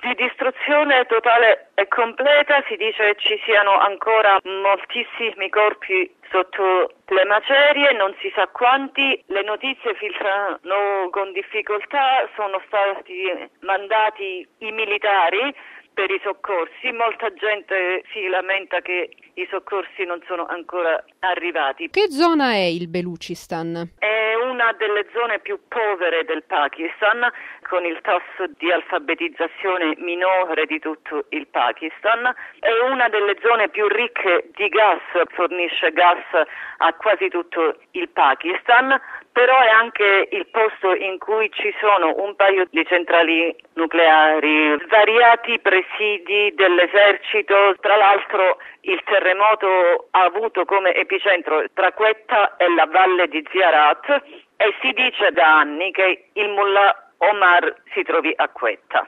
di distruzione totale e completa. Si dice ci siano ancora moltissimi corpi sotto le macerie, non si sa quanti. Le notizie filtrano con difficoltà, sono stati mandati i militari per i soccorsi. Molta gente si lamenta che i soccorsi non sono ancora arrivati. Che zona è il Belucistan? È una delle zone più povere del Pakistan, con il tasso di alfabetizzazione minore di tutto il Pakistan. È una delle zone più ricche di gas, fornisce gas a quasi tutto il Pakistan, però è anche il posto in cui ci sono un paio di centrali nucleari, svariati presidi dell'esercito. Tra l'altro il terremoto ha avuto come epicentro tra Quetta e la valle di Ziarat, e si dice da anni che il mullah Omar si trovi a Quetta.